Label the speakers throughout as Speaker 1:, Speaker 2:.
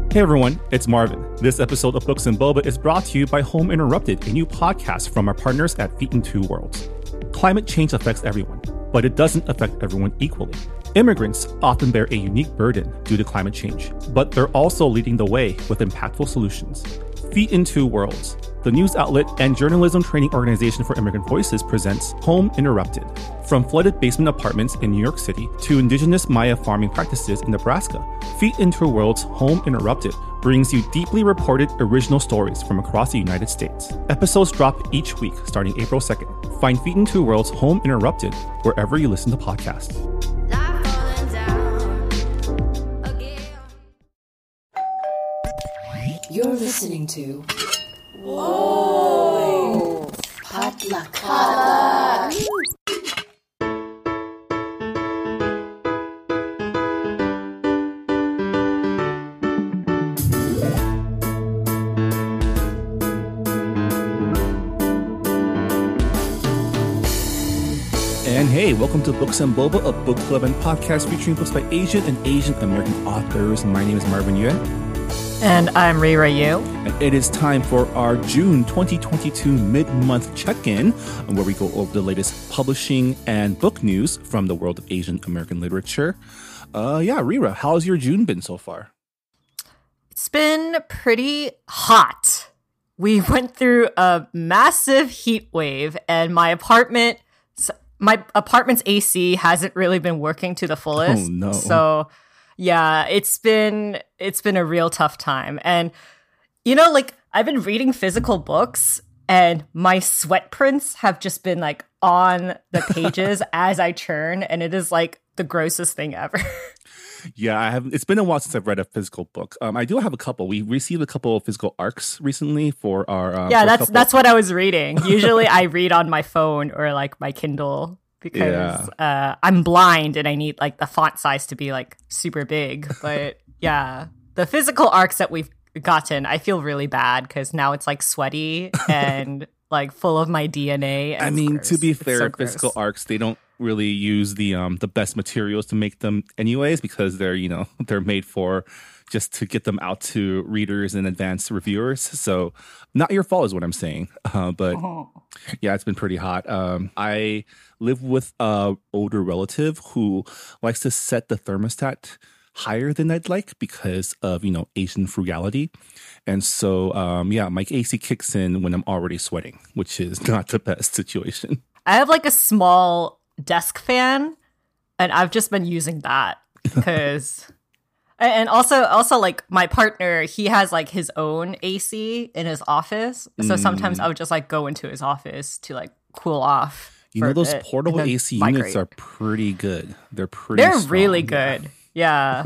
Speaker 1: Hey everyone, it's Marvin. This episode of Books and Boba is brought to you by Home Interrupted, a new podcast from our partners at Feet in Two Worlds. Climate change affects everyone, but it doesn't affect everyone equally. Immigrants often bear a unique burden due to climate change, but they're also leading the way with impactful solutions. Feet in Two Worlds, the news outlet and journalism training organization for immigrant voices, presents Home Interrupted. From flooded basement apartments in New York City to indigenous Maya farming practices in Nebraska, Feet in Two Worlds Home Interrupted brings you deeply reported original stories from across the United States. Episodes drop each week starting April 2nd. Find Feet in Two Worlds Home Interrupted wherever you listen to podcasts.
Speaker 2: You're listening to Whoa! Potluck.
Speaker 1: And hey, welcome to Books and Boba, a book club and podcast featuring books by Asian and Asian American authors. My name is Marvin Yuan.
Speaker 3: And I'm Rira Yu.
Speaker 1: And it is time for our June 2022 mid-month check-in, where we go over the latest publishing and book news from the world of Asian American literature. Rira, how's your June been so far?
Speaker 3: It's been pretty hot. We went through a massive heat wave, and my apartment's AC hasn't really been working to the fullest.
Speaker 1: Oh no!
Speaker 3: So yeah, it's been a real tough time. And I've been reading physical books and my sweat prints have just been like on the pages as I churn, and it is like the grossest thing ever.
Speaker 1: Yeah, I haven't. It's been a while since I've read a physical book. I do have a couple. We received a couple of physical arcs recently for our.
Speaker 3: That's what I was reading. Usually, I read on my phone or like my Kindle because I'm blind and I need like the font size to be like super big. But yeah, the physical arcs that we've gotten, I feel really bad because now it's like sweaty and like full of my DNA.
Speaker 1: I mean, to be fair, physical arcs, they don't really use the best materials to make them anyways, because they're made for just to get them out to readers and advanced reviewers. So not your fault is what I'm saying. Yeah, it's been pretty hot. I live with an older relative who likes to set the thermostat higher than I'd like because of, Asian frugality. And so, my AC kicks in when I'm already sweating, which is not the best situation.
Speaker 3: I have like a small desk fan, and I've just been using that because... And also like my partner, he has like his own AC in his office. So sometimes I would just like go into his office to like cool off.
Speaker 1: Those portable AC units are pretty good. They're strong,
Speaker 3: really good. Yeah.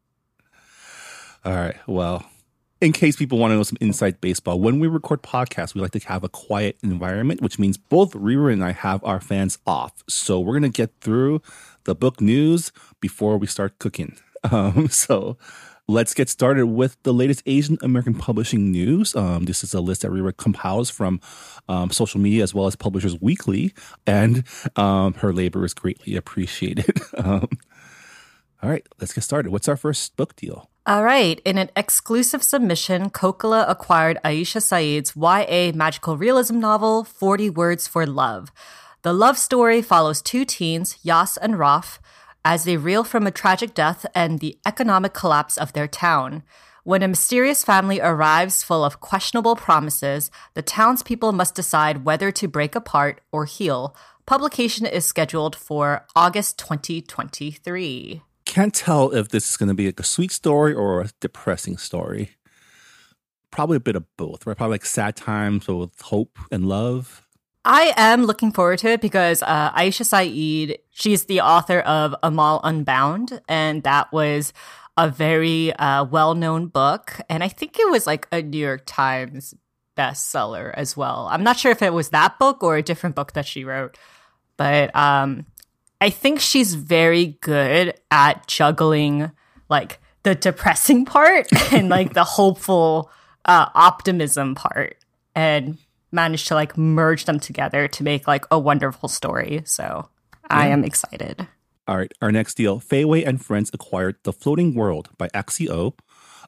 Speaker 1: All right. Well, in case people want to know some inside baseball, when we record podcasts, we like to have a quiet environment, which means both Rira and I have our fans off. So we're going to get through the book news before we start cooking. So let's get started with the latest Asian American publishing news. This is a list that Rira compiles from social media as well as Publishers Weekly, and her labor is greatly appreciated. All right, let's get started. What's our first book deal?
Speaker 3: All right. In an exclusive submission, Kokila acquired Aisha Saeed's YA magical realism novel, 40 Words for Love. The love story follows two teens, Yas and Raf, as they reel from a tragic death and the economic collapse of their town. When a mysterious family arrives full of questionable promises, the townspeople must decide whether to break apart or heal. Publication is scheduled for August 2023.
Speaker 1: Can't tell if this is going to be like a sweet story or a depressing story. Probably a bit of both, right? Probably like sad times with hope and love.
Speaker 3: I am looking forward to it because Aisha Saeed, she's the author of Amal Unbound, and that was a very well-known book. And I think it was like a New York Times bestseller as well. I'm not sure if it was that book or a different book that she wrote. But I think she's very good at juggling like the depressing part and like the hopeful optimism part. And managed to like merge them together to make like a wonderful story. So I am excited.
Speaker 1: All right. Our next deal, Fei Wei and Friends acquired The Floating World by Axie O.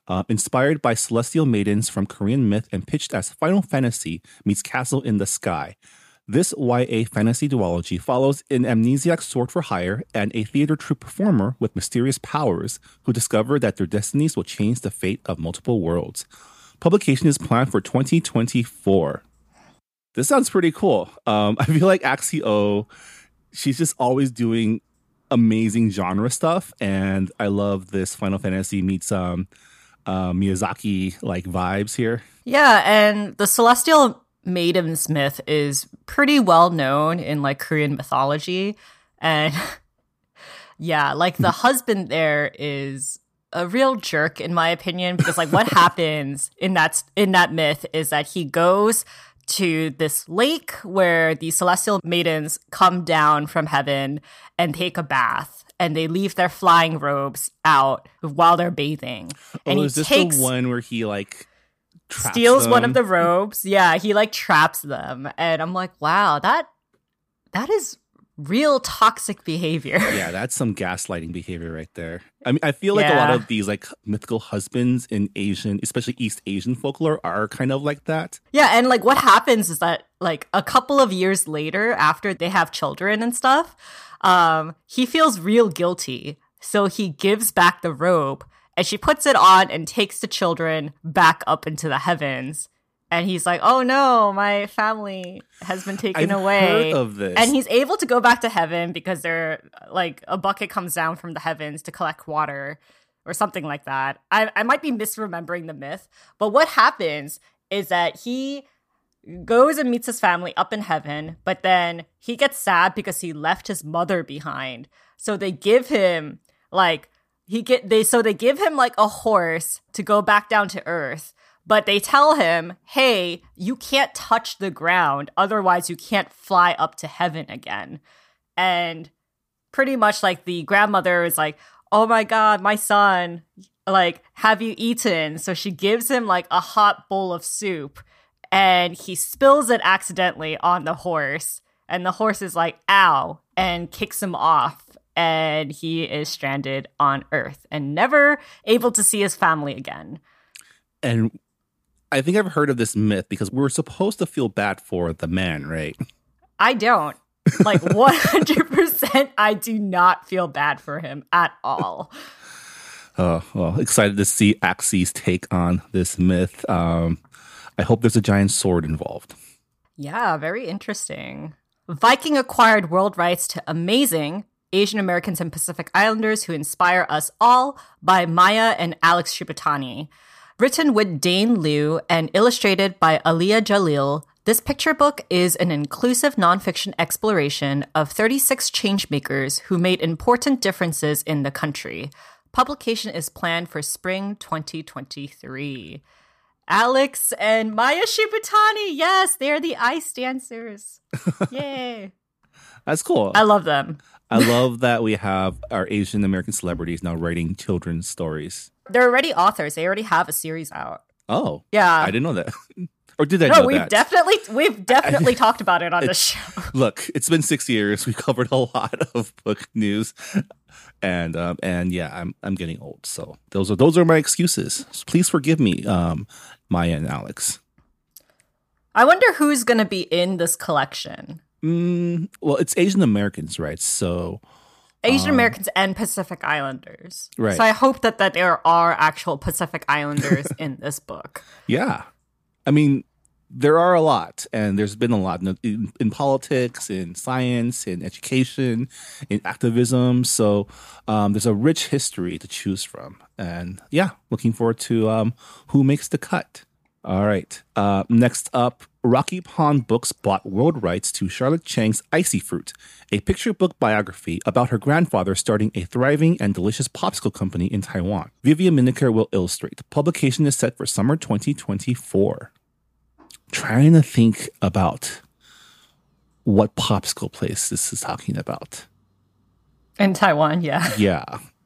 Speaker 1: inspired by celestial maidens from Korean myth and pitched as Final Fantasy meets Castle in the Sky. This YA fantasy duology follows an amnesiac sword for hire and a theater troupe performer with mysterious powers who discover that their destinies will change the fate of multiple worlds. Publication is planned for 2024. This sounds pretty cool. I feel like Axie-O, she's just always doing amazing genre stuff, and I love this Final Fantasy meets Miyazaki like vibes here.
Speaker 3: Yeah, and the Celestial Maidens myth is pretty well known in like Korean mythology, and yeah, like the husband there is a real jerk in my opinion, because like what happens in that myth is that he goes to this lake where the celestial maidens come down from heaven and take a bath, and they leave their flying robes out while they're bathing. And
Speaker 1: is this the one where he like
Speaker 3: steals
Speaker 1: them?
Speaker 3: One of the robes? Yeah, he like traps them, and I'm like, wow, that is real toxic behavior.
Speaker 1: Yeah, that's some gaslighting behavior right there. I mean, I feel like a lot of these like mythical husbands in Asian, especially East Asian folklore, are kind of like that.
Speaker 3: Yeah, and like what happens is that like a couple of years later, after they have children and stuff, he feels real guilty. So he gives back the robe, and she puts it on and takes the children back up into the heavens. And he's like, oh no, my family has been taken away.
Speaker 1: I've heard of this.
Speaker 3: And he's able to go back to heaven because they're like a bucket comes down from the heavens to collect water or something like that. I might be misremembering the myth. But what happens is that he goes and meets his family up in heaven, but then he gets sad because he left his mother behind. So they give him like they give him like a horse to go back down to earth. But they tell him, hey, you can't touch the ground, otherwise you can't fly up to heaven again. And pretty much like the grandmother is like, oh my God, my son, like, have you eaten? So she gives him like a hot bowl of soup, and he spills it accidentally on the horse. And the horse is like, ow, and kicks him off. And he is stranded on Earth and never able to see his family again.
Speaker 1: And I think I've heard of this myth because we're supposed to feel bad for the man, right?
Speaker 3: I don't. Like 100%, I do not feel bad for him at all.
Speaker 1: Oh, well, excited to see Axie's take on this myth. I hope there's a giant sword involved.
Speaker 3: Yeah, very interesting. Viking acquired world rights to Amazing, Asian Americans and Pacific Islanders Who Inspire Us All by Maya and Alex Shibutani. Written with Dane Liu and illustrated by Aliyah Jalil, this picture book is an inclusive nonfiction exploration of 36 changemakers who made important differences in the country. Publication is planned for spring 2023. Alex and Maya Shibutani, yes, they're the ice dancers. Yay.
Speaker 1: That's cool.
Speaker 3: I love them.
Speaker 1: I love that we have our Asian American celebrities now writing children's stories.
Speaker 3: They're already authors. They already have a series out.
Speaker 1: Oh.
Speaker 3: Yeah.
Speaker 1: I didn't know that. Or did I know that?
Speaker 3: We've definitely talked about it on the show.
Speaker 1: Look, it's been 6 years. We covered a lot of book news. And yeah, I'm getting old. So those are my excuses. Please forgive me, Maya and Alex.
Speaker 3: I wonder who's going to be in this collection.
Speaker 1: Well, it's Asian Americans, right? So
Speaker 3: Asian Americans and Pacific Islanders.
Speaker 1: Right.
Speaker 3: So I hope that there are actual Pacific Islanders in this book.
Speaker 1: Yeah. I mean, there are a lot, and there's been a lot in politics, in science, in education, in activism. So there's a rich history to choose from. And yeah, looking forward to who makes the cut. All right. Next up, Rocky Pond Books bought world rights to Charlotte Chang's Icy Fruit, a picture book biography about her grandfather starting a thriving and delicious popsicle company in Taiwan. Vivian Miniker will illustrate. Publication is set for summer 2024. Trying to think about what popsicle place this is talking about.
Speaker 3: In Taiwan, yeah.
Speaker 1: Yeah.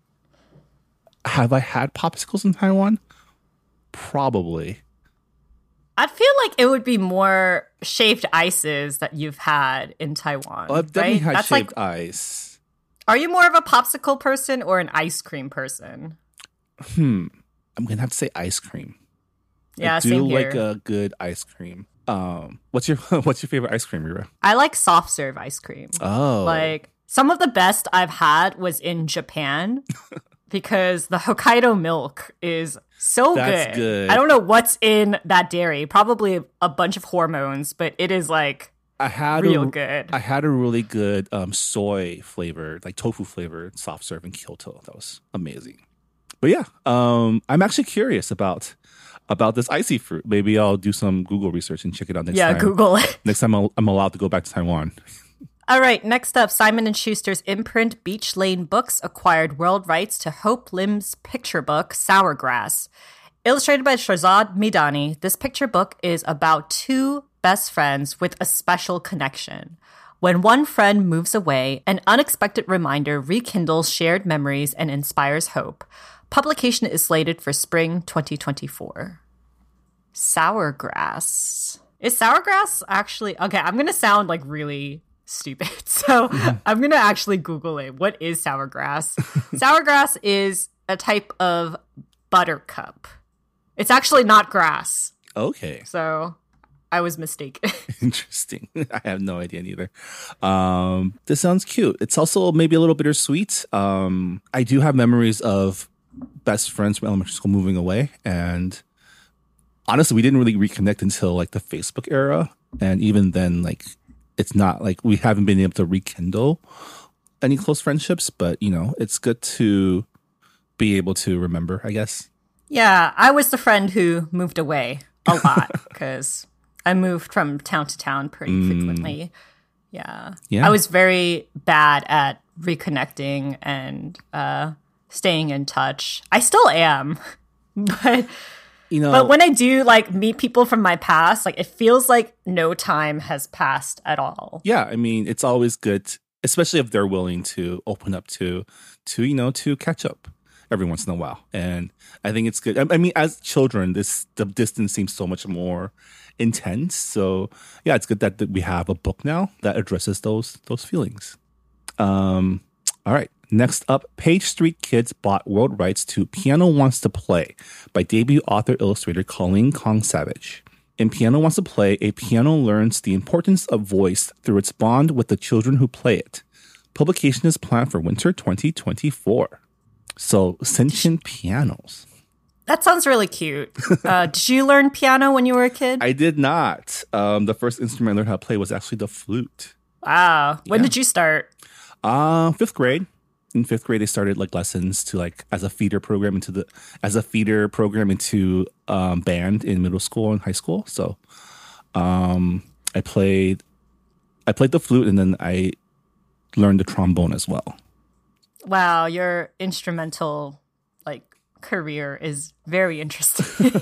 Speaker 1: Have I had popsicles in Taiwan? Probably.
Speaker 3: I'd feel like it would be more shaved ices that you've had in Taiwan.
Speaker 1: Well, I've definitely
Speaker 3: right?
Speaker 1: had shaved ice.
Speaker 3: Are you more of a popsicle person or an ice cream person?
Speaker 1: I'm gonna have to say ice cream.
Speaker 3: Yeah,
Speaker 1: I do
Speaker 3: same
Speaker 1: like
Speaker 3: here.
Speaker 1: a good ice cream. What's your what's your favorite ice cream, Rira?
Speaker 3: I like soft serve ice cream.
Speaker 1: Oh,
Speaker 3: Like some of the best I've had was in Japan because the Hokkaido milk is so
Speaker 1: That's good.
Speaker 3: I don't know what's in that dairy. Probably a bunch of hormones, but it is like
Speaker 1: I had
Speaker 3: real good.
Speaker 1: I had a really good soy flavored, like tofu flavored soft serve in Kyoto. That was amazing. But yeah, I'm actually curious about this icy fruit. Maybe I'll do some Google research and check it out next time.
Speaker 3: Yeah, Google it.
Speaker 1: Next time I'm allowed to go back to Taiwan.
Speaker 3: All right, next up, Simon & Schuster's imprint Beach Lane Books acquired world rights to Hope Lim's picture book, Sourgrass. Illustrated by Shahzad Midani, this picture book is about two best friends with a special connection. When one friend moves away, an unexpected reminder rekindles shared memories and inspires hope. Publication is slated for spring 2024. Sourgrass. Is sourgrass actually... Okay, I'm going to sound like really stupid. So I'm going to actually Google it. What is sourgrass? Sourgrass is a type of buttercup. It's actually not grass.
Speaker 1: Okay.
Speaker 3: So I was mistaken.
Speaker 1: Interesting. I have no idea either. This sounds cute. It's also maybe a little bittersweet. I do have memories of best friends from elementary school moving away, and honestly, we didn't really reconnect until like the Facebook era, and even then, like it's not like we haven't been able to rekindle any close friendships. But you know, it's good to be able to remember, I guess.
Speaker 3: Yeah, I was the friend who moved away a lot because I moved from town to town pretty frequently. Yeah. I was very bad at reconnecting and staying in touch. I still am, but when I do like meet people from my past, like it feels like no time has passed at all.
Speaker 1: Yeah, I mean, it's always good, especially if they're willing to open up to catch up every once in a while. And I think it's good. I mean, as children, the distance seems so much more intense. So yeah, it's good that we have a book now that addresses those feelings. All right. Next up, Page Street Kids bought world rights to Piano Wants to Play by debut author illustrator Colleen Kong Savage. In Piano Wants to Play, a piano learns the importance of voice through its bond with the children who play it. Publication is planned for winter 2024. So, sentient pianos.
Speaker 3: That sounds really cute. Did you learn piano when you were a kid?
Speaker 1: I did not. The first instrument I learned how to play was actually the flute.
Speaker 3: Wow. When did you start?
Speaker 1: 5th grade. In 5th grade, they started like lessons to like as a feeder program into band in middle school and high school. So, I played the flute, and then I learned the trombone as well.
Speaker 3: Wow, your instrumental like career is very interesting.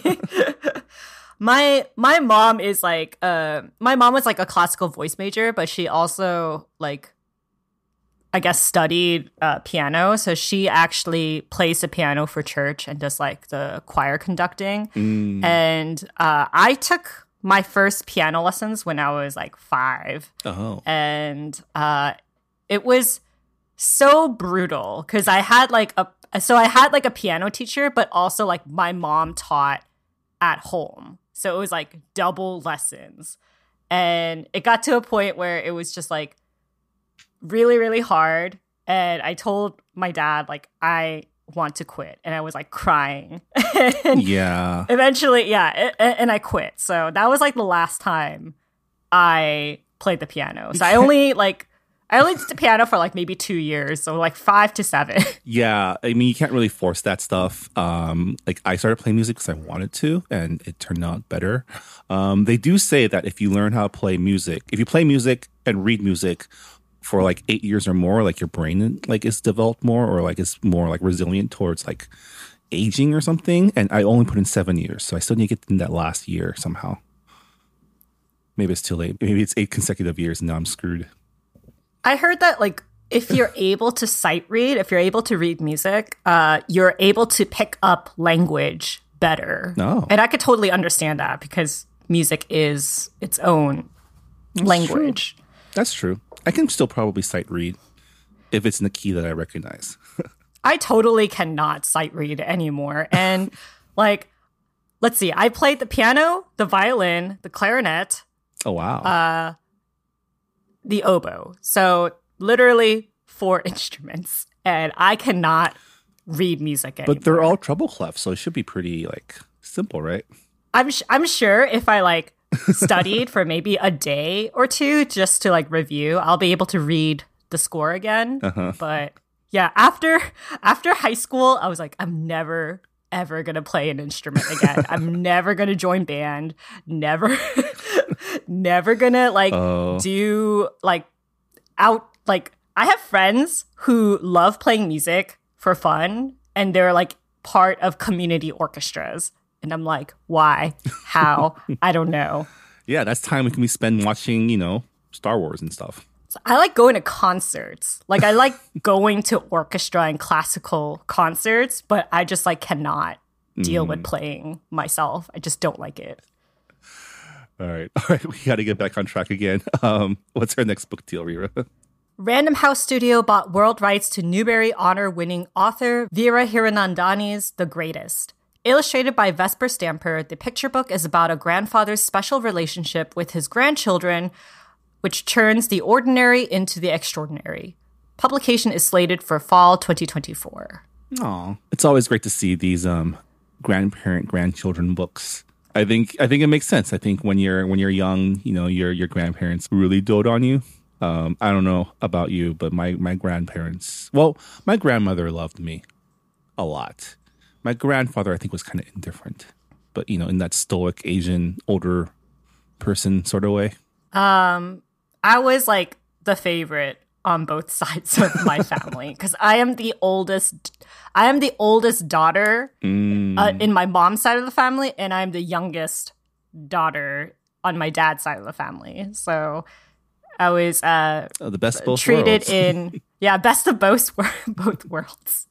Speaker 3: My mom is like my mom was like a classical voice major, but she also like I guess studied piano, so she actually plays the piano for church and does like the choir conducting. And I took my first piano lessons when I was like 5. And it was so brutal because I had like a piano teacher, but also like my mom taught at home. So it was like double lessons. And it got to a point where it was just like really, really hard. And I told my dad, like, I want to quit. And I was like crying. And
Speaker 1: yeah.
Speaker 3: Eventually, and I quit. So that was like the last time I played the piano. So I only did the piano for like maybe 2 years, so like 5 to 7.
Speaker 1: Yeah, I mean, you can't really force that stuff. Like I started playing music because I wanted to, and it turned out better. They do say that if you learn how to play music, if you play music and read music for like 8 years or more, like your brain like is developed more, or like is more like resilient towards like aging or something. And I only put in 7 years, so I still need to get in that last year somehow. Maybe it's too late. Maybe it's 8 consecutive years, and now I'm screwed.
Speaker 3: I heard that, like, if you're able to sight read, if you're able to read music, you're able to pick up language better.
Speaker 1: Oh.
Speaker 3: And I could totally understand that because music is its own language.
Speaker 1: True. That's true. I can still probably sight read if it's in the key that I recognize.
Speaker 3: I totally cannot sight read anymore. And Like, let's see. I played the piano, the violin, the clarinet,
Speaker 1: Oh, wow.
Speaker 3: the oboe. So literally 4 instruments. And I cannot read music anymore.
Speaker 1: But they're all treble clefs, so it should be pretty, like, simple, right?
Speaker 3: I'm sure if I like studied for maybe a day or two just to like review, I'll be able to read the score again. But yeah, after high school, I was like, I'm never ever gonna play an instrument again. I'm never gonna join band. Never, never gonna like do like out like. I have friends who love playing music for fun, and they're like part of community orchestras. And I'm like, why? How? I don't know.
Speaker 1: Yeah, that's time we can be spent watching, Star Wars and stuff.
Speaker 3: So I like going to concerts. Like I like going to orchestra and classical concerts, but I just like cannot deal with playing myself. I just don't like it.
Speaker 1: All right. We got to get back on track again. What's our next book deal, Rira?
Speaker 3: Random House Studio bought world rights to Newbery Honor-winning author Veera Hiranandani's The Greatest. Illustrated by Vesper Stamper, the picture book is about a grandfather's special relationship with his grandchildren, which turns the ordinary into the extraordinary. Publication is slated for fall 2024.
Speaker 1: Aw. It's always great to see these grandchildren books. I think it makes sense. I think when you're young, your grandparents really dote on you. I don't know about you, but my grandparents, well, my grandmother loved me a lot. My grandfather, I think, was kind of indifferent, but, in that stoic Asian older person sort of way.
Speaker 3: I was like the favorite on both sides of my family because I am the oldest daughter in my mom's side of the family, and I'm the youngest daughter on my dad's side of the family. So I was
Speaker 1: the best of both
Speaker 3: treated
Speaker 1: worlds.
Speaker 3: Best of both worlds.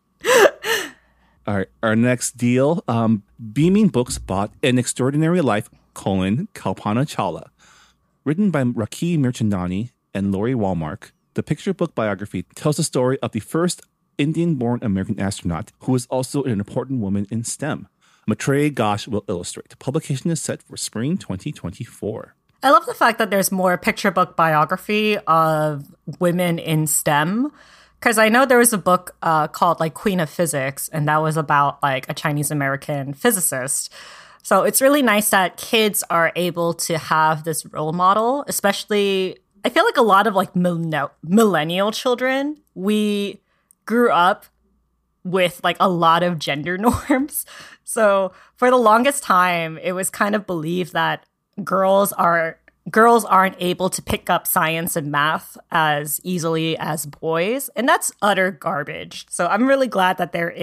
Speaker 1: All right, our next deal, Beaming Books bought An Extraordinary Life, Kalpana Chawla. Written by Rakhi Mirchandani and Lori Walmark, the picture book biography tells the story of the first Indian-born American astronaut who is also an important woman in STEM. Maitreyi Ghosh will illustrate. Publication is set for spring 2024.
Speaker 3: I love the fact that there's more picture book biography of women in STEM. Because I know there was a book called like Queen of Physics, and that was about like a Chinese American physicist. So it's really nice that kids are able to have this role model, especially I feel like a lot of like millennial children, we grew up with like a lot of gender norms. So for the longest time, it was kind of believed that girls aren't able to pick up science and math as easily as boys. And that's utter garbage. So I'm really glad that there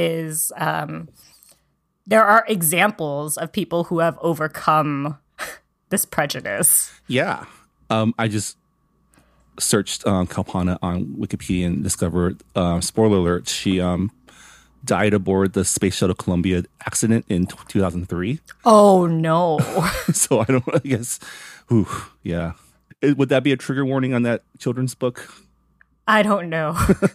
Speaker 3: are examples of people who have overcome this prejudice.
Speaker 1: Yeah. I just searched Kalpana on Wikipedia and discovered, spoiler alert, she died aboard the Space Shuttle Columbia accident in 2003.
Speaker 3: Oh, no.
Speaker 1: So I guess, yeah. Would that be a trigger warning on that children's book?
Speaker 3: I don't know.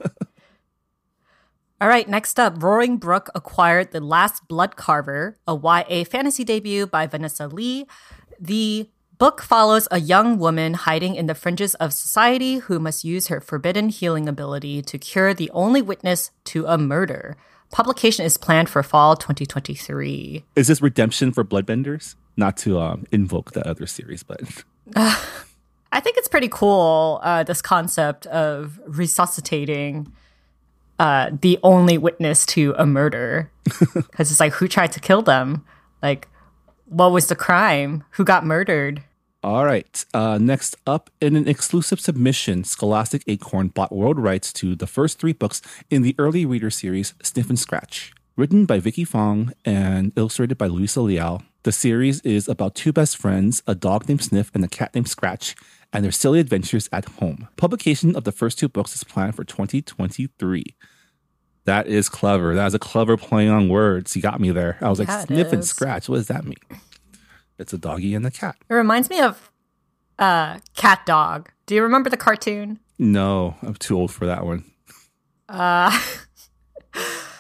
Speaker 3: All right, next up, Roaring Brook acquired The Last Blood Carver, a YA fantasy debut by Vanessa Lee. The book follows a young woman hiding in the fringes of society who must use her forbidden healing ability to cure the only witness to a murder. Publication is planned for fall 2023.
Speaker 1: Is this redemption for bloodbenders? Not to invoke the other series, but...
Speaker 3: I think it's pretty cool, this concept of resuscitating the only witness to a murder. Because it's like, who tried to kill them? Like, what was the crime? Who got murdered?
Speaker 1: All right. Next up, in an exclusive submission, Scholastic Acorn bought world rights to the first 3 books in the early reader series, Sniff and Scratch. Written by Vicky Fong and illustrated by Luisa Liao, the series is about 2 best friends, a dog named Sniff and a cat named Scratch, and their silly adventures at home. Publication of the first 2 books is planned for 2023. That is clever. That is a clever play on words. You got me there. I was like, Sniff and Scratch. What does that mean? It's a doggy and a cat.
Speaker 3: It reminds me of Cat Dog. Do you remember the cartoon?
Speaker 1: No, I'm too old for that one.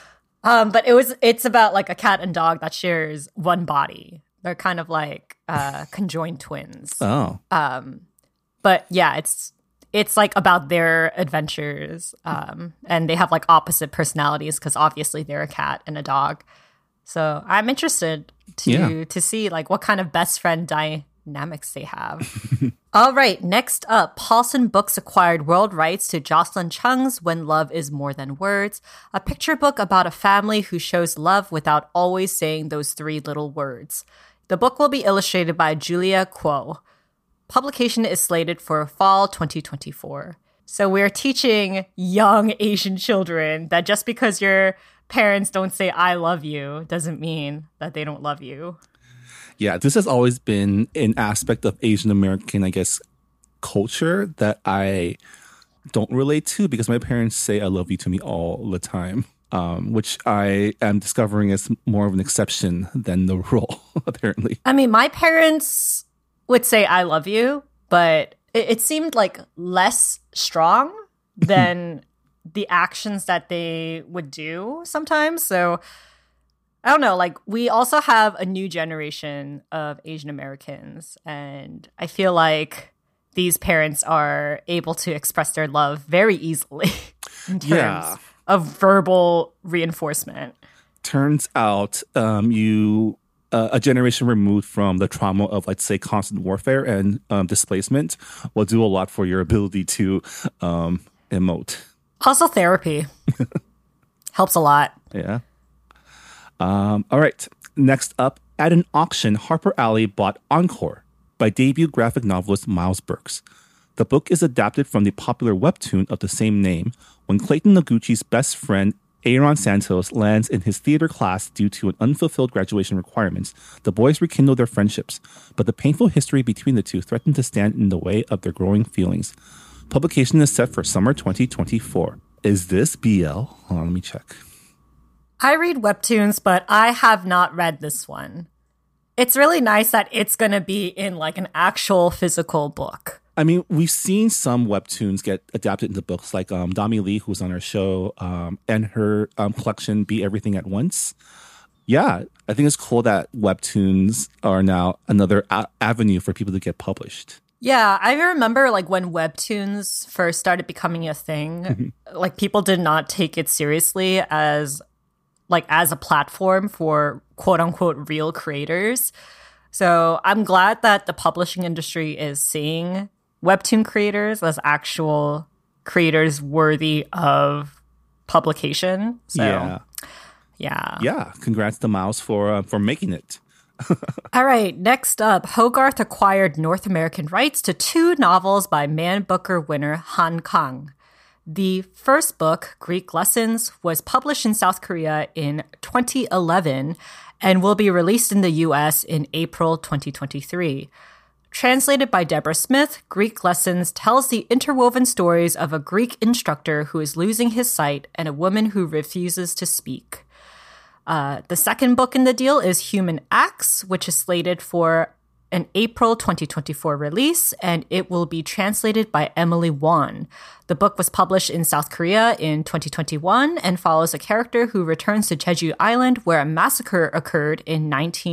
Speaker 3: But it's about like a cat and dog that shares one body. They're kind of like conjoined twins.
Speaker 1: Oh.
Speaker 3: But yeah, it's like about their adventures. And they have like opposite personalities because obviously they're a cat and a dog. So I'm interested to see like what kind of best friend dynamics they have. All right, next up, Paulson Books acquired world rights to Jocelyn Chung's When Love Is More Than Words, a picture book about a family who shows love without always saying those three little words. The book will be illustrated by Julia Kuo. Publication is slated for fall 2024. So we're teaching young Asian children that just because your parents don't say I love you doesn't mean that they don't love you.
Speaker 1: Yeah, this has always been an aspect of Asian American, I guess, culture that I don't relate to because my parents say I love you to me all the time, which I am discovering is more of an exception than the rule, apparently.
Speaker 3: I mean, my parents would say I love you, but it seemed like less strong than the actions that they would do sometimes. So I don't know, like we also have a new generation of Asian Americans, and I feel like these parents are able to express their love very easily in terms of verbal reinforcement.
Speaker 1: Turns out a generation removed from the trauma of, let's say, constant warfare and displacement will do a lot for your ability to emote.
Speaker 3: Also therapy helps a lot.
Speaker 1: Yeah. All right. Next up, at an auction, Harper Alley bought Encore by debut graphic novelist Miles Burks. The book is adapted from the popular webtoon of the same name when Clayton Noguchi's best friend, Aaron Santos, lands in his theater class due to an unfulfilled graduation requirements. The boys rekindle their friendships, but the painful history between the two threatens to stand in the way of their growing feelings. Publication is set for summer 2024. Is this BL? Hold on, let me check.
Speaker 3: I read webtoons, but I have not read this one. It's really nice that it's going to be in like an actual physical book.
Speaker 1: I mean, we've seen some webtoons get adapted into books, like Dami Lee, who's on our show, and her collection, Be Everything at Once. Yeah, I think it's cool that webtoons are now another avenue for people to get published.
Speaker 3: Yeah, I remember like when webtoons first started becoming a thing, like people did not take it seriously as a platform for quote unquote real creators. So I'm glad that the publishing industry is seeing webtoon creators as actual creators worthy of publication. So yeah.
Speaker 1: Congrats to Miles for making it.
Speaker 3: All right, next up, Hogarth acquired North American rights to 2 novels by Man Booker winner Han Kang. The first book, Greek Lessons, was published in South Korea in 2011 and will be released in the US in April 2023. Translated by Deborah Smith, Greek Lessons tells the interwoven stories of a Greek instructor who is losing his sight and a woman who refuses to speak. The second book in the deal is Human Acts, which is slated for an April 2024 release, and it will be translated by Emily Won. The book was published in South Korea in 2021 and follows a character who returns to Jeju Island where a massacre occurred in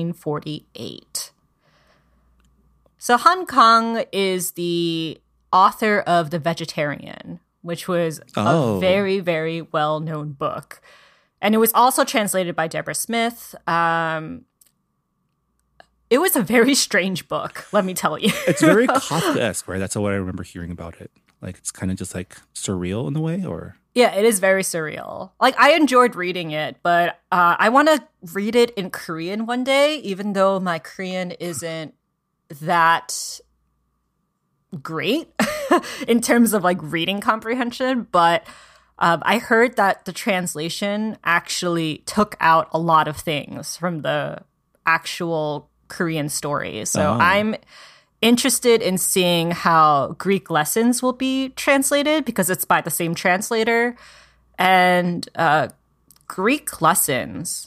Speaker 3: 1948. So Han Kang is the author of The Vegetarian, which was a very, very well-known book. And it was also translated by Deborah Smith. It was a very strange book, let me tell you.
Speaker 1: It's very Kafkaesque, right? That's what I remember hearing about it. Like, it's kind of just like surreal in a way, or?
Speaker 3: Yeah, it is very surreal. Like, I enjoyed reading it, but I want to read it in Korean one day, even though my Korean isn't that great in terms of like reading comprehension. But I heard that the translation actually took out a lot of things from the actual Korean story. So I'm interested in seeing how Greek Lessons will be translated because it's by the same translator. And Greek Lessons,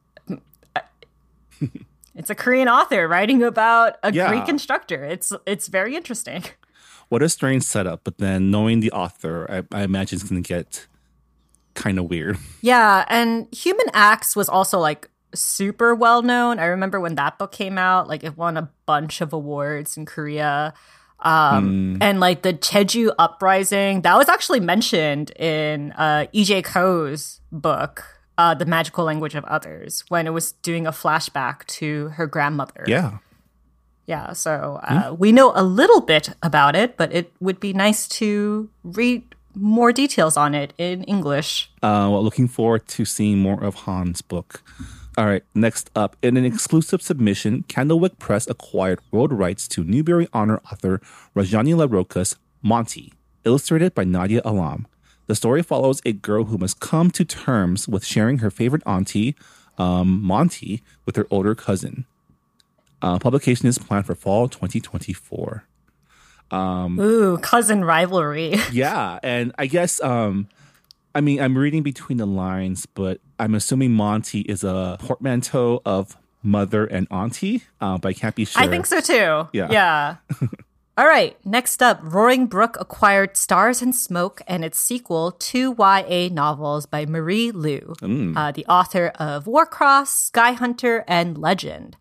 Speaker 3: it's a Korean author writing about a Greek instructor. It's very interesting.
Speaker 1: What a strange setup. But then knowing the author, I imagine it's going to get kind of weird.
Speaker 3: Yeah, and Human Acts was also like super well known. I remember when that book came out, like it won a bunch of awards in Korea. And like the Jeju uprising, that was actually mentioned in E.J. Ko's book, The Magical Language of Others, when it was doing a flashback to her grandmother.
Speaker 1: Yeah.
Speaker 3: Yeah, so we know a little bit about it, but it would be nice to read more details on it in English.
Speaker 1: Well, looking forward to seeing more of Han's book. All right, next up, in an exclusive submission, Candlewick Press acquired world rights to Newbery Honor author Rajani LaRocca's Monty, illustrated by Nadia Alam. The story follows a girl who must come to terms with sharing her favorite auntie, Monty, with her older cousin. Publication is planned for fall 2024.
Speaker 3: Ooh, cousin rivalry.
Speaker 1: Yeah, and I guess, I'm reading between the lines, but I'm assuming Monty is a portmanteau of mother and auntie, but I can't be sure.
Speaker 3: I think so too.
Speaker 1: Yeah.
Speaker 3: All right, next up, Roaring Brook acquired Stars and Smoke and its sequel, 2 YA novels by Marie Lu, the author of Warcross, Sky Hunter, and Legend.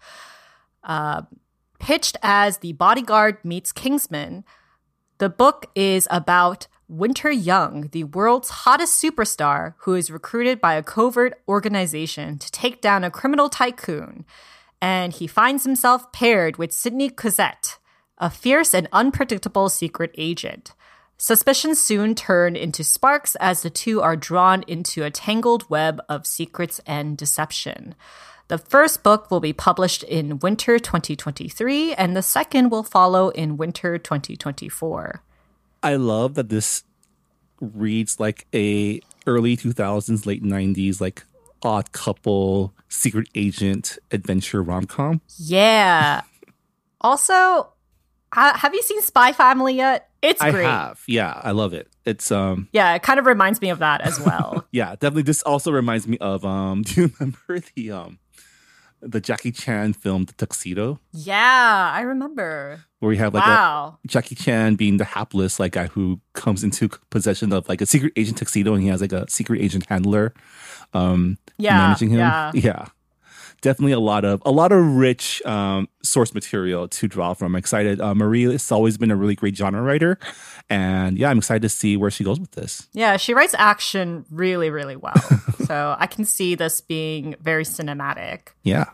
Speaker 3: Pitched as The Bodyguard meets Kingsman, the book is about Winter Young, the world's hottest superstar who is recruited by a covert organization to take down a criminal tycoon. And he finds himself paired with Sidney Cosette, a fierce and unpredictable secret agent. Suspicions soon turn into sparks as the two are drawn into a tangled web of secrets and deception. The first book will be published in winter 2023, and the second will follow in winter 2024.
Speaker 1: I love that this reads like a early 2000s, late 90s, like odd couple, secret agent adventure rom-com.
Speaker 3: Yeah. Also, have you seen Spy Family yet? It's great.
Speaker 1: I have. Yeah, I love it. It's
Speaker 3: Yeah, it kind of reminds me of that as well.
Speaker 1: yeah, definitely. This also reminds me of do you remember the Jackie Chan film The Tuxedo?
Speaker 3: Yeah, I remember.
Speaker 1: Where we have like
Speaker 3: Wow.
Speaker 1: Jackie Chan being the hapless like guy who comes into possession of like a secret agent tuxedo, and he has like a secret agent handler managing him. Yeah. Definitely a lot of rich source material to draw from. I'm excited. Marie has always been a really great genre writer, and yeah, I'm excited to see where she goes with this.
Speaker 3: Yeah, she writes action really, really well. So I can see this being very cinematic.
Speaker 1: Yeah.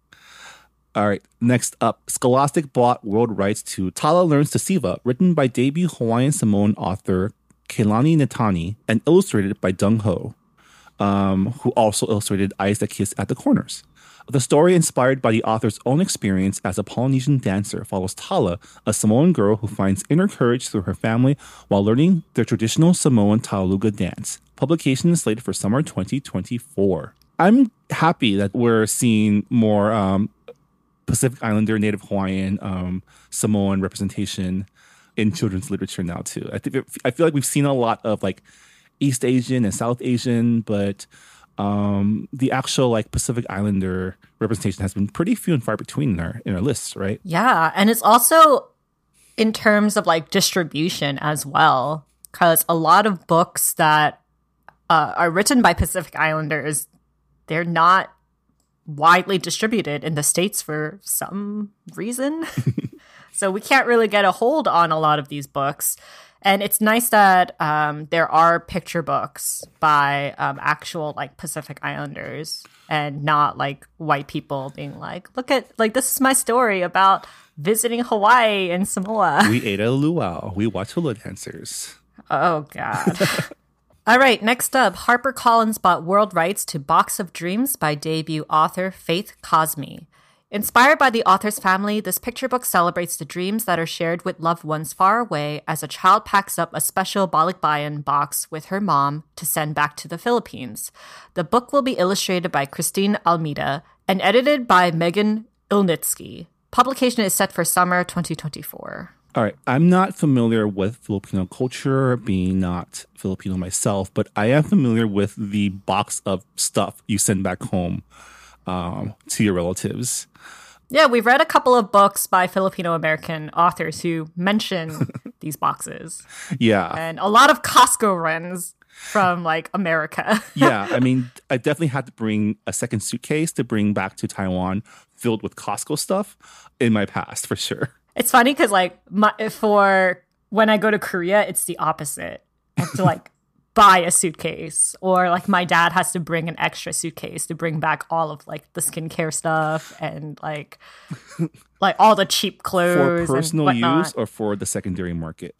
Speaker 1: All right, next up, Scholastic bought world rights to Tala Learns to Siva, written by debut Hawaiian Samoan author Keilani Netani and illustrated by Dung Ho, who also illustrated Eyes That Kiss at the Corners. The story, inspired by the author's own experience as a Polynesian dancer, follows Tala, a Samoan girl who finds inner courage through her family while learning the traditional Samoan Tauluga dance. Publication is slated for summer 2024. I'm happy that we're seeing more Pacific Islander, Native Hawaiian, Samoan representation in children's literature now too. I feel like we've seen a lot of like East Asian and South Asian, but the actual like Pacific Islander representation has been pretty few and far between in our lists, right?
Speaker 3: Yeah, and it's also in terms of like distribution as well, because a lot of books that are written by Pacific Islanders, they're not widely distributed in the States for some reason. So we can't really get a hold on a lot of these books. And it's nice that there are picture books by actual like Pacific Islanders and not like white people being like, look at like this is my story about visiting Hawaii and Samoa.
Speaker 1: We ate a luau. We watched hula dancers.
Speaker 3: Oh, God. All right, next up, HarperCollins bought world rights to Box of Dreams by debut author Faith Cosme. Inspired by the author's family, this picture book celebrates the dreams that are shared with loved ones far away as a child packs up a special balikbayan box with her mom to send back to the Philippines. The book will be illustrated by Christine Almeida and edited by Megan Ilnitsky. Publication is set for summer 2024.
Speaker 1: All right. I'm not familiar with Filipino culture, being not Filipino myself, but I am familiar with the box of stuff you send back home to your relatives.
Speaker 3: Yeah, we've read a couple of books by Filipino-American authors who mention these boxes.
Speaker 1: Yeah.
Speaker 3: And a lot of Costco runs. from like America.
Speaker 1: Yeah, I mean, I definitely had to bring a second suitcase to bring back to Taiwan filled with Costco stuff in my past, for sure.
Speaker 3: It's funny because like for when I go to Korea, it's the opposite. I have to like buy a suitcase, or like my dad has to bring an extra suitcase to bring back all of like the skincare stuff and like all the cheap clothes
Speaker 1: For personal
Speaker 3: and whatnot.
Speaker 1: use or for the secondary market?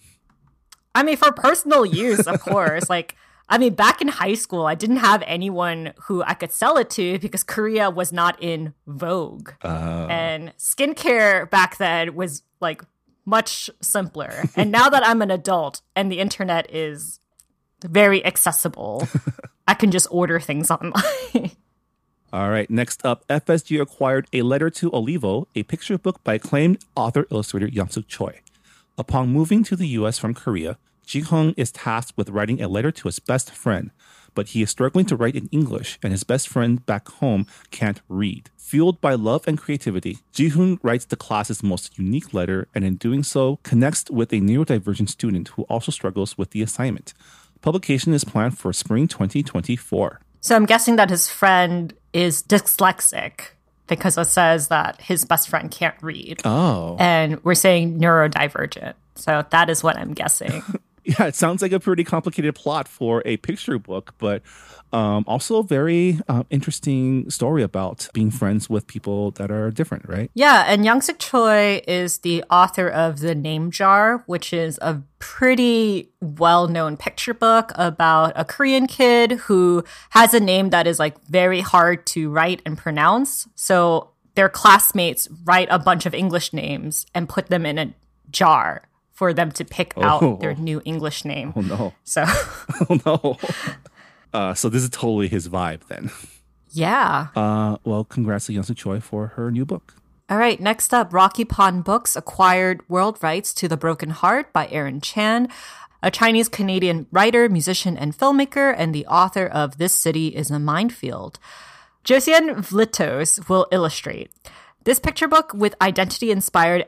Speaker 3: I mean, for personal use, of course. Like, I mean, back in high school, I didn't have anyone who I could sell it to because Korea was not in vogue. And skincare back then was like much simpler. And now that I'm an adult and the internet is very accessible, I can just order things online.
Speaker 1: All right, next up, FSG acquired A Letter to Olivo, a picture book by acclaimed author-illustrator Young-Suk Choi. Upon moving to the U.S. from Korea, Ji-Hung is tasked with writing a letter to his best friend, but he is struggling to write in English, and his best friend back home can't read. Fueled by love and creativity, Ji-Hung writes the class's most unique letter, and in doing so, connects with a neurodivergent student who also struggles with the assignment. Publication is planned for spring 2024.
Speaker 3: So I'm guessing that his friend is dyslexic because it says that his best friend can't read.
Speaker 1: Oh.
Speaker 3: And we're saying neurodivergent. So that is what I'm guessing.
Speaker 1: Yeah, it sounds like a pretty complicated plot for a picture book, but also a very interesting story about being friends with people that are different, right?
Speaker 3: Yeah, and Young-Suk Choi is the author of The Name Jar, which is a pretty well-known picture book about a Korean kid who has a name that is like very hard to write and pronounce. So their classmates write a bunch of English names and put them in a jar for them to pick out their new English name.
Speaker 1: Oh, no.
Speaker 3: So,
Speaker 1: Oh, no. So this is totally his vibe then.
Speaker 3: yeah.
Speaker 1: Well, congrats to Young-Suk Choi for her new book.
Speaker 3: All right, next up, Rocky Pond Books acquired world rights to The Broken Heart by Aaron Chan, a Chinese-Canadian writer, musician, and filmmaker, and the author of This City is a Minefield. Josiane Vlitos will illustrate. This picture book with identity-inspired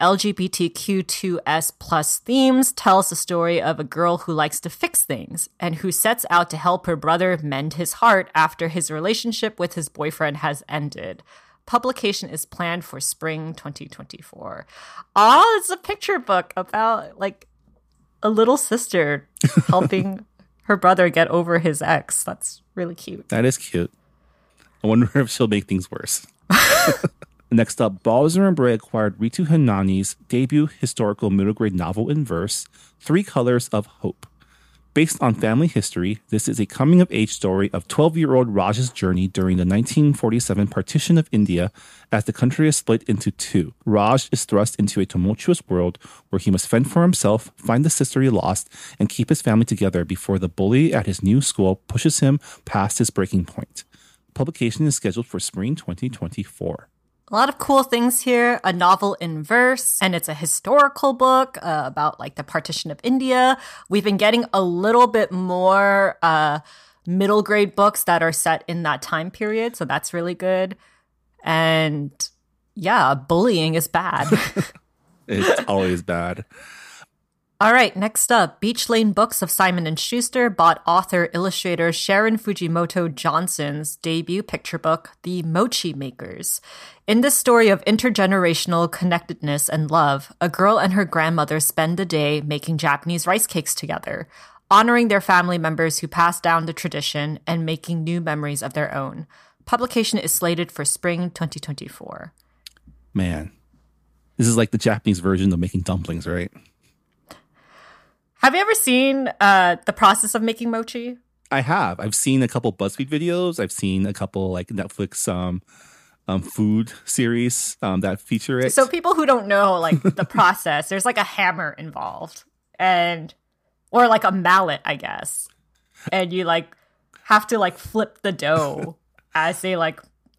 Speaker 3: LGBTQ2S plus themes tells the story of a girl who likes to fix things and who sets out to help her brother mend his heart after his relationship with his boyfriend has ended. Publication is planned for spring 2024. Oh, it's a picture book about like a little sister helping her brother get over his ex. That's really cute.
Speaker 1: That is cute. I wonder if she'll make things worse. Next up, Balzer and Bray acquired Ritu Hanani's debut historical middle grade novel in verse, 3 Colors of Hope. Based on family history, this is a coming-of-age story of 12-year-old Raj's journey during the 1947 partition of India as the country is split into two. Raj is thrust into a tumultuous world where he must fend for himself, find the sister he lost, and keep his family together before the bully at his new school pushes him past his breaking point. Publication is scheduled for spring 2024.
Speaker 3: A lot of cool things here. A novel in verse, and it's a historical book about like the partition of India. We've been getting a little bit more middle grade books that are set in that time period, so that's really good. And yeah, bullying is bad.
Speaker 1: It's always bad.
Speaker 3: All right, next up, Beach Lane Books of Simon & Schuster bought author-illustrator Sharon Fujimoto Johnson's debut picture book, The Mochi Makers. In this story of intergenerational connectedness and love, a girl and her grandmother spend the day making Japanese rice cakes together, honoring their family members who passed down the tradition and making new memories of their own. Publication is slated for spring 2024.
Speaker 1: Man, this is like the Japanese version of making dumplings, right?
Speaker 3: Have you ever seen the process of making mochi?
Speaker 1: I have. I've seen a couple BuzzFeed videos. I've seen a couple like Netflix food series that feature it.
Speaker 3: So people who don't know like the process, there's like a hammer involved or like a mallet, I guess. And you like have to like flip the dough as they like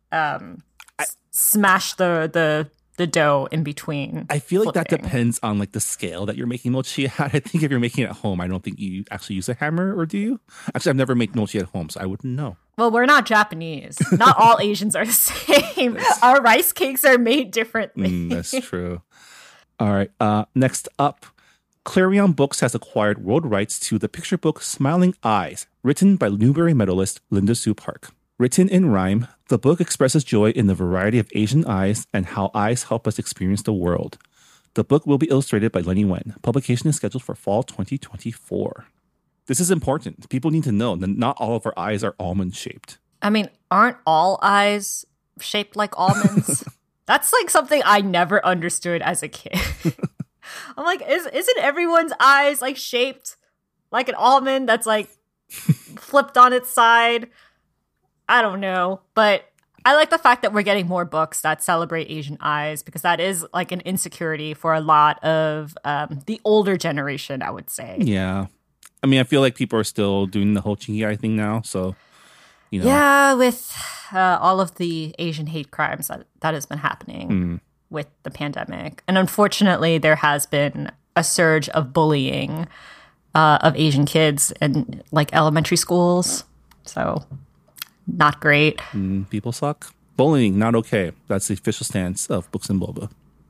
Speaker 3: smash the dough in between.
Speaker 1: I feel like that
Speaker 3: flipping.
Speaker 1: depends on like the scale that you're making mochi at. I think if you're making it at home, I don't think you actually use a hammer, or do you? Actually, I've never made mochi at home, so I wouldn't know.
Speaker 3: Well, we're not Japanese. Not all Asians are the same. Our rice cakes are made differently.
Speaker 1: That's true. All right. Next up, Clarion Books has acquired world rights to the picture book Smiling Eyes, written by Newbery medalist Linda Sue Park. Written in rhyme, the book expresses joy in the variety of Asian eyes and how eyes help us experience the world. The book will be illustrated by Lenny Wen. Publication is scheduled for fall 2024. This is important. People need to know that not all of our eyes are almond-shaped.
Speaker 3: I mean, aren't all eyes shaped like almonds? That's like something I never understood as a kid. I'm like, isn't everyone's eyes like shaped like an almond that's like flipped on its side? I don't know. But I like the fact that we're getting more books that celebrate Asian eyes because that is like an insecurity for a lot of the older generation, I would say.
Speaker 1: Yeah. I mean, I feel like people are still doing the whole chinky eye thing now. So, you know.
Speaker 3: Yeah, with all of the Asian hate crimes that has been happening with the pandemic. And unfortunately, there has been a surge of bullying of Asian kids in like elementary schools. So not great.
Speaker 1: People suck. Bullying, not okay. That's the official stance of Books and Boba.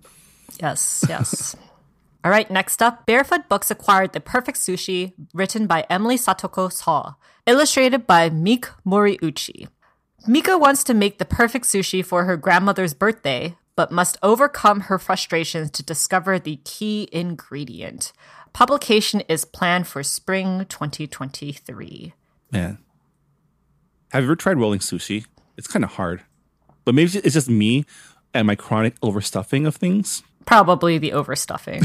Speaker 3: Yes. All right, next up, Barefoot Books acquired The Perfect Sushi, written by Emily Satoko Saw, illustrated by Meek Moriuchi. Mika wants to make the perfect sushi for her grandmother's birthday, but must overcome her frustrations to discover the key ingredient. Publication is planned for spring 2023.
Speaker 1: Man. Have you ever tried rolling sushi? It's kind of hard. But maybe it's just me and my chronic overstuffing of things.
Speaker 3: Probably the overstuffing.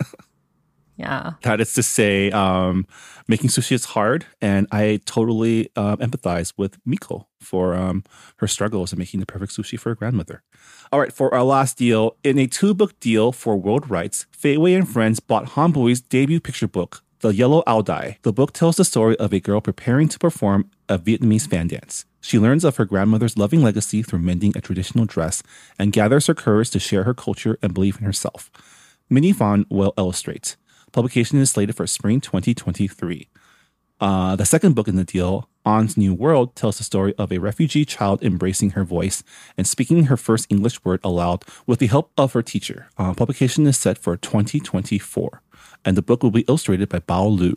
Speaker 3: Yeah.
Speaker 1: That is to say, making sushi is hard, and I totally empathize with Miko for her struggles in making the perfect sushi for her grandmother. All right, for our last deal, in a 2-book deal for world rights, Fei Wei and Friends bought Han Bui's debut picture book, The Yellow Ao Dai. The book tells the story of a girl preparing to perform a Vietnamese fan dance. She learns of her grandmother's loving legacy through mending a traditional dress and gathers her courage to share her culture and believe in herself. Minnie Fan will illustrate. Publication is slated for spring 2023. The second book in the deal, On's New World, tells the story of a refugee child embracing her voice and speaking her first English word aloud with the help of her teacher. Publication is set for 2024, and the book will be illustrated by Bao Lu.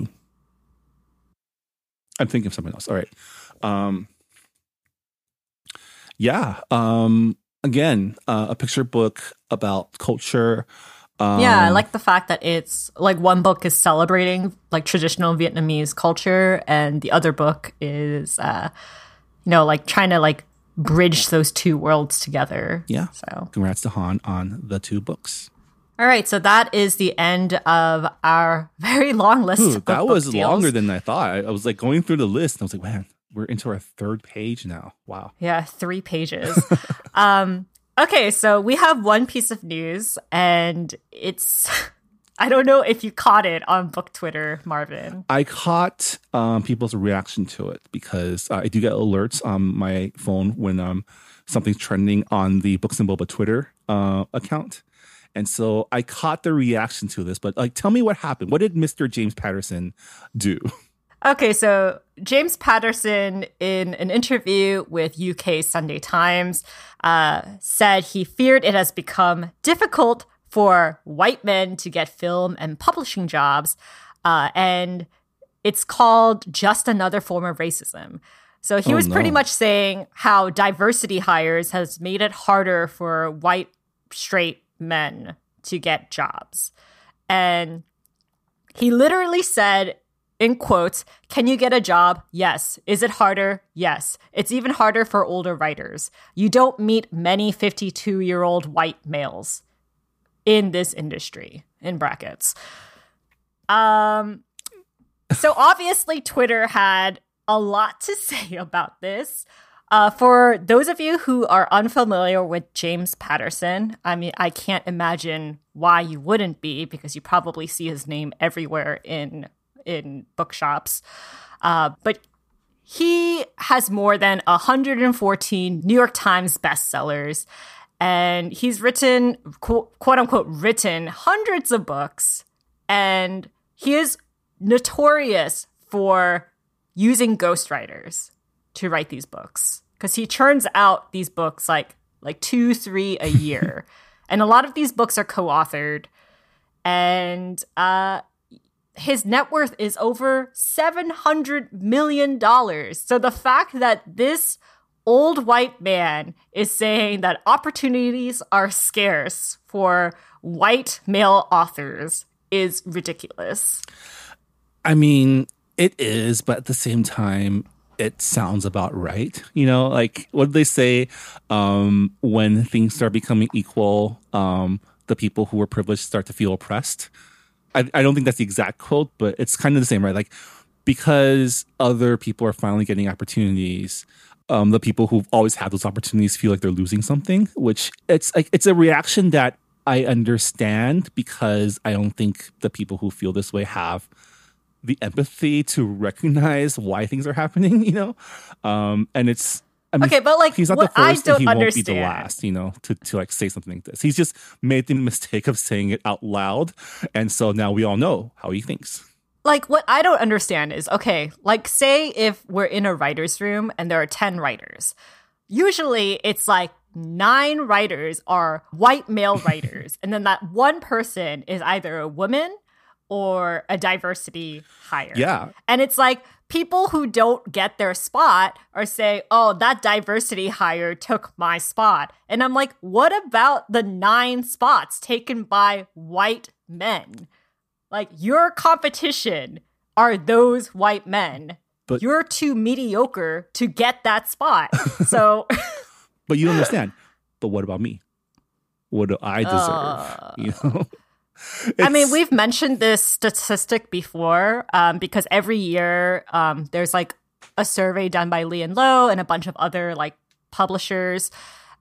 Speaker 1: I'm thinking of something else. All right. Again, a picture book about culture.
Speaker 3: Yeah, I like the fact that it's like one book is celebrating like traditional Vietnamese culture, and the other book is, like trying to like bridge those two worlds together.
Speaker 1: Yeah.
Speaker 3: So
Speaker 1: congrats to Han on the 2 books.
Speaker 3: All right, so that is the end of our very long list. Of
Speaker 1: that
Speaker 3: book
Speaker 1: was
Speaker 3: deals.
Speaker 1: longer than I thought. I was like going through the list, and I was like, man, we're into our 3rd page now. Wow.
Speaker 3: Yeah, 3 pages. Okay, so we have one piece of news, and it's, I don't know if you caught it on book Twitter, Marvin.
Speaker 1: I caught people's reaction to it because I do get alerts on my phone when something's trending on the Books and Boba Twitter account. And so I caught the reaction to this, but like, tell me what happened. What did Mr. James Patterson do?
Speaker 3: Okay, so James Patterson, in an interview with UK Sunday Times, said he feared it has become difficult for white men to get film and publishing jobs, and it's called just another form of racism. So he was pretty much saying how diversity hires has made it harder for white straight men to get jobs. And he literally said, in quotes, "Can you get a job? Yes. Is it harder? Yes. It's even harder for older writers. You don't meet many 52-year-old white males in this industry," in brackets. So obviously Twitter had a lot to say about this. For those of you who are unfamiliar with James Patterson, I mean, I can't imagine why you wouldn't be, because you probably see his name everywhere in bookshops. But he has more than 114 New York Times bestsellers, and he's written, quote unquote, written hundreds of books, and he is notorious for using ghostwriters to write these books, because he churns out these books like 2-3 a year. And a lot of these books are co-authored. And his net worth is over $700 million. So the fact that this old white man is saying that opportunities are scarce for white male authors is ridiculous.
Speaker 1: I mean, it is, but at the same time, it sounds about right. You know, like, what do they say? When things start becoming equal, the people who are privileged start to feel oppressed. I don't think that's the exact quote, but it's kind of the same, right? Like, because other people are finally getting opportunities, the people who've always had those opportunities feel like they're losing something, which it's a reaction that I understand, because I don't think the people who feel this way have the empathy to recognize why things are happening, you know? And it's, I mean,
Speaker 3: okay, but like,
Speaker 1: he's not
Speaker 3: what
Speaker 1: the first
Speaker 3: I don't
Speaker 1: and he
Speaker 3: understand.
Speaker 1: won't be the last, you know, to like say something like this. He's just made the mistake of saying it out loud. And so now we all know how he thinks.
Speaker 3: Like, what I don't understand is, okay, like, say if we're in a writer's room and there are 10 writers. Usually it's like 9 writers are white male writers. And then that one person is either a woman or a diversity hire.
Speaker 1: Yeah.
Speaker 3: And it's like people who don't get their spot are saying, oh, that diversity hire took my spot. And I'm like, what about the 9 spots taken by white men? Like, your competition are those white men.
Speaker 1: But
Speaker 3: you're too mediocre to get that spot. So,
Speaker 1: but you don't understand. But what about me? What do I deserve? You know?
Speaker 3: I mean, we've mentioned this statistic before, because every year there's like a survey done by Lee and Low and a bunch of other like publishers,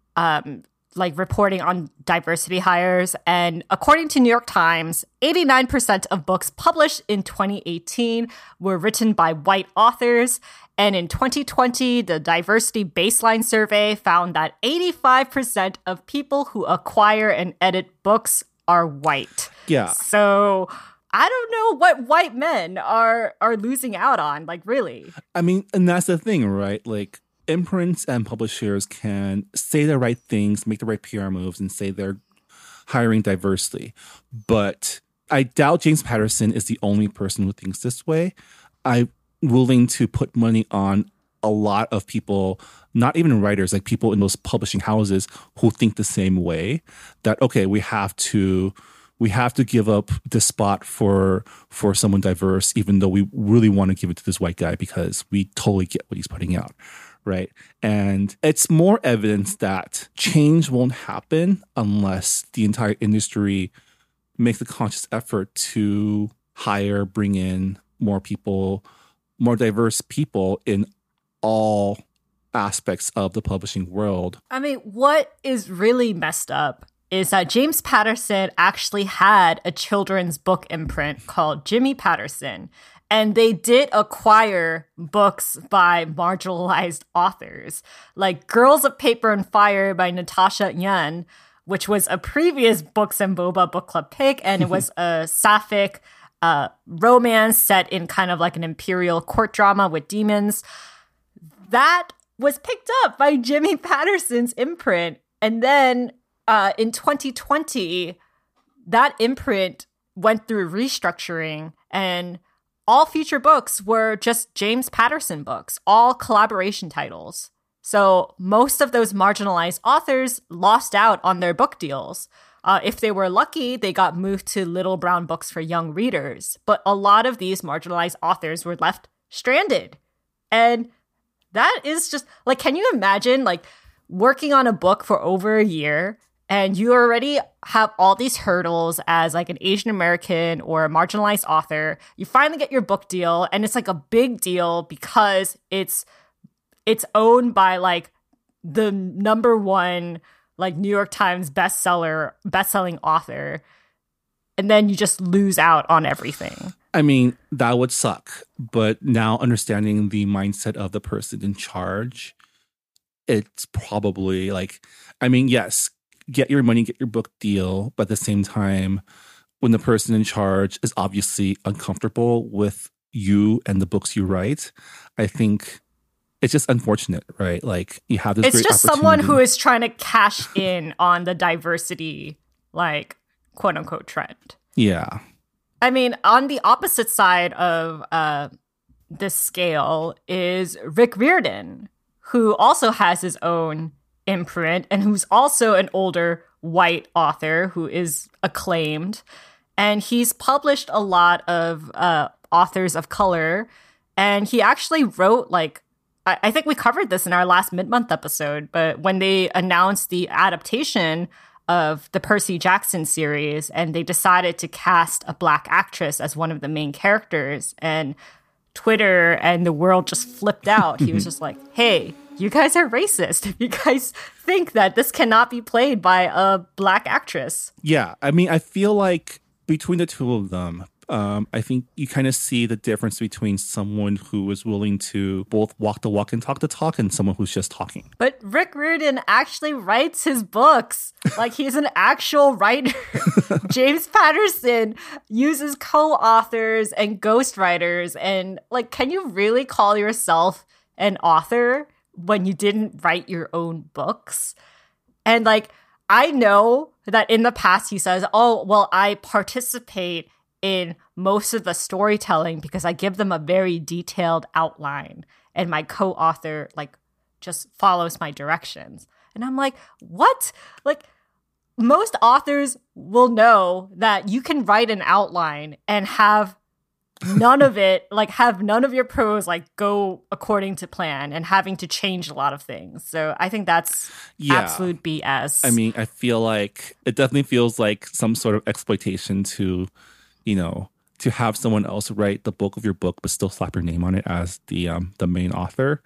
Speaker 3: like reporting on diversity hires. And according to New York Times, 89% of books published in 2018 were written by white authors. And in 2020, the Diversity Baseline Survey found that 85% of people who acquire and edit books are white.
Speaker 1: Yeah.
Speaker 3: So I don't know what white men are losing out on, like, really.
Speaker 1: I mean, and that's the thing, right? Like, imprints and publishers can say the right things, make the right PR moves, and say they're hiring diversely. But I doubt James Patterson is the only person who thinks this way. I'm willing to put money on a lot of people, not even writers, like people in those publishing houses who think the same way, that, okay, we have to give up the spot for someone diverse, even though we really want to give it to this white guy because we totally get what he's putting out, right? And it's more evidence that change won't happen unless the entire industry makes a conscious effort to hire, bring in more people, more diverse people in all aspects of the publishing world.
Speaker 3: I mean, what is really messed up is that James Patterson actually had a children's book imprint called Jimmy Patterson. And they did acquire books by marginalized authors, like Girls of Paper and Fire by Natasha Yuen, which was a previous Books and Boba book club pick. And it was a sapphic romance set in kind of like an imperial court drama with demons. That was picked up by Jimmy Patterson's imprint. And then in 2020, that imprint went through restructuring, and all future books were just James Patterson books, all collaboration titles. So most of those marginalized authors lost out on their book deals. If they were lucky, they got moved to Little Brown Books for young readers. But a lot of these marginalized authors were left stranded. And that is just, like, can you imagine, like, working on a book for over a year and you already have all these hurdles as, like, an Asian American or a marginalized author. You finally get your book deal, and it's, like, a big deal because it's owned by, like, the number one, like, New York Times best-selling author. And then you just lose out on everything.
Speaker 1: I mean, that would suck. But now understanding the mindset of the person in charge, it's probably like, I mean, yes, get your money, get your book deal. But at the same time, when the person in charge is obviously uncomfortable with you and the books you write, I think it's just unfortunate, right? Like, you have this great opportunity. It's just someone
Speaker 3: who is trying to cash in on the diversity, like, quote unquote trend.
Speaker 1: Yeah.
Speaker 3: I mean, on the opposite side of this scale is Rick Riordan, who also has his own imprint and who's also an older white author who is acclaimed. And he's published a lot of authors of color. And he actually wrote, like, I think we covered this in our last mid-month episode, but when they announced the adaptation of the Percy Jackson series and they decided to cast a Black actress as one of the main characters, and Twitter and the world just flipped out. He was just like, hey, you guys are racist if you guys think that this cannot be played by a Black actress.
Speaker 1: Yeah, I mean, I feel like between the two of them, I think you kind of see the difference between someone who is willing to both walk the walk and talk the talk and someone who's just talking.
Speaker 3: But Rick Riordan actually writes his books. Like, he's an actual writer. James Patterson uses co-authors and ghostwriters. And, like, can you really call yourself an author when you didn't write your own books? And, like, I know that in the past he says, oh, well, I participate in most of the storytelling because I give them a very detailed outline and my co-author like just follows my directions. And I'm like, what? Like, most authors will know that you can write an outline and have none of it, like have none of your prose like go according to plan and having to change a lot of things. So I think that's absolute BS.
Speaker 1: I mean, I feel like it definitely feels like some sort of exploitation to, you know, to have someone else write the bulk of your book but still slap your name on it as the main author.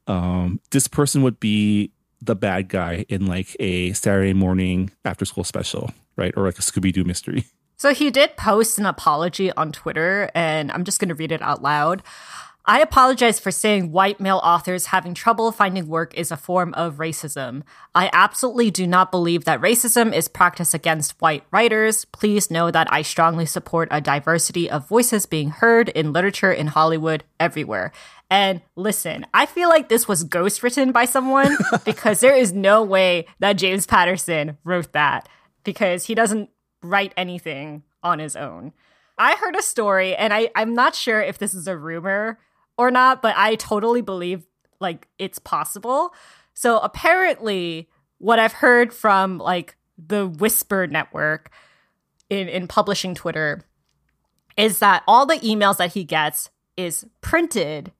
Speaker 1: This person would be the bad guy in like a Saturday morning after school special, right? Or like a Scooby-Doo mystery.
Speaker 3: So he did post an apology on Twitter, and I'm just going to read it out loud. I apologize for saying white male authors having trouble finding work is a form of racism. I absolutely do not believe that racism is practiced against white writers. Please know that I strongly support a diversity of voices being heard in literature, in Hollywood, everywhere. And listen, I feel like this was ghostwritten by someone because there is no way that James Patterson wrote that because he doesn't write anything on his own. I heard a story, and I'm not sure if this is a rumor or not, but I totally believe like it's possible. So apparently what I've heard from like the Whisper network in publishing Twitter is that all the emails that he gets is printed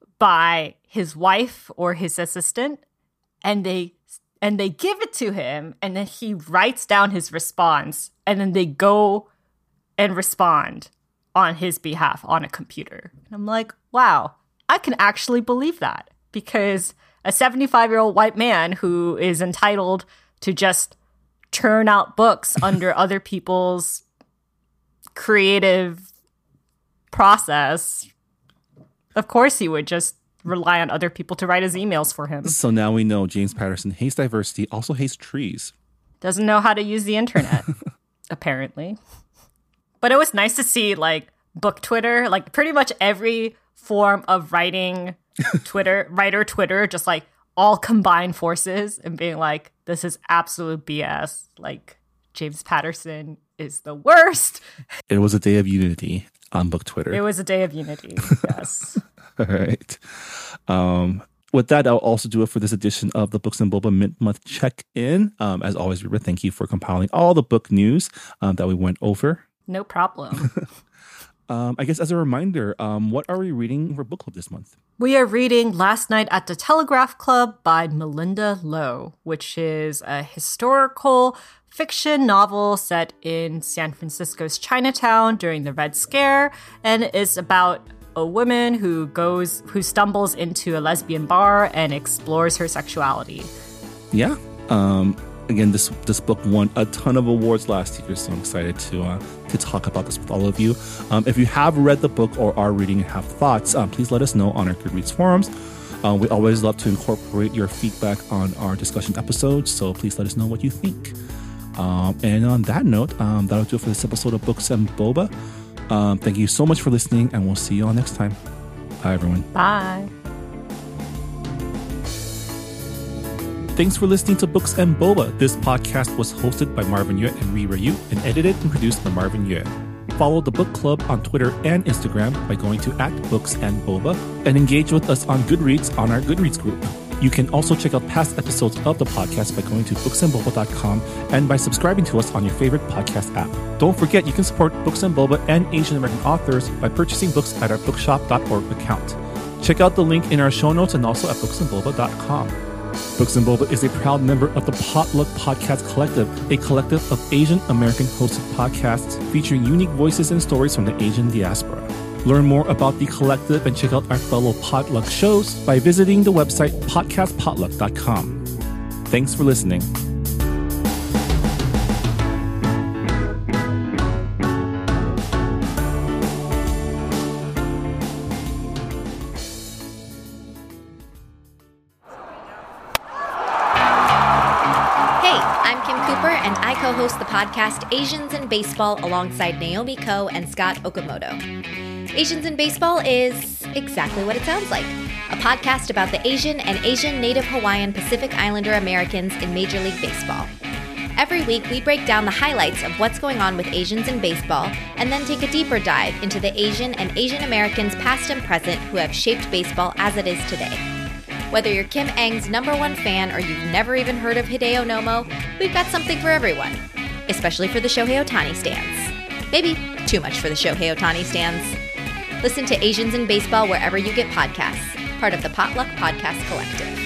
Speaker 3: by his wife or his assistant, and they give it to him, and then he writes down his response, and then they go and respond on his behalf on a computer. And I'm like, wow, I can actually believe that, because a 75-year-old white man who is entitled to just churn out books under other people's creative process, of course he would just rely on other people to write his emails for him.
Speaker 1: So now we know James Patterson hates diversity, also hates trees.
Speaker 3: Doesn't know how to use the internet, apparently. But it was nice to see, like, book Twitter, like, pretty much every form of writing writer Twitter, just, like, all combined forces and being like, this is absolute BS. Like, James Patterson is the worst.
Speaker 1: It was a day of unity on book Twitter.
Speaker 3: It was a day of unity, yes.
Speaker 1: All right. With that, I'll also do it for this edition of the Books and Boba Mid-Month Check-In. As always, Reba, thank you for compiling all the book news that we went over.
Speaker 3: No problem.
Speaker 1: I guess as a reminder, what are we reading for book club this month?
Speaker 3: We are reading Last Night at the Telegraph Club by Melinda Lowe, which is a historical fiction novel set in San Francisco's Chinatown during the Red Scare, and is about a woman who stumbles into a lesbian bar and explores her sexuality. Yeah.
Speaker 1: Again, this book won a ton of awards last year, so I'm excited to talk about this with all of you. If you have read the book or are reading and have thoughts, please let us know on our Goodreads forums. We always love to incorporate your feedback on our discussion episodes, so please let us know what you think. And on that note, that'll do it for this episode of Books and Boba. Thank you so much for listening, and we'll see you all next time. Bye, everyone.
Speaker 3: Bye.
Speaker 1: Thanks for listening to Books and Boba. This podcast was hosted by Marvin Yue and Reba Yu and edited and produced by Marvin Yue. Follow the book club on Twitter and Instagram by going to @booksandboba and engage with us on Goodreads on our Goodreads group. You can also check out past episodes of the podcast by going to booksandboba.com and by subscribing to us on your favorite podcast app. Don't forget, you can support Books and Boba and Asian American authors by purchasing books at our bookshop.org account. Check out the link in our show notes and also at booksandboba.com. Books and Boba is a proud member of the Potluck Podcast Collective, a collective of Asian American hosted podcasts featuring unique voices and stories from the Asian diaspora. Learn more about the collective and check out our fellow Potluck shows by visiting the website podcastpotluck.com. Thanks for listening.
Speaker 4: Co-host the podcast Asians in Baseball alongside Naomi Ko and Scott Okamoto. Asians in Baseball is exactly what it sounds like, a podcast about the Asian and Asian Native Hawaiian Pacific Islander Americans in Major League Baseball. Every week, we break down the highlights of what's going on with Asians in baseball and then take a deeper dive into the Asian and Asian Americans past and present who have shaped baseball as it is today. Whether you're Kim Ng's #1 fan or you've never even heard of Hideo Nomo, we've got something for everyone, especially for the Shohei Ohtani stans. Maybe too much for the Shohei Ohtani stans. Listen to Asians in Baseball wherever you get podcasts, part of the Potluck Podcast Collective.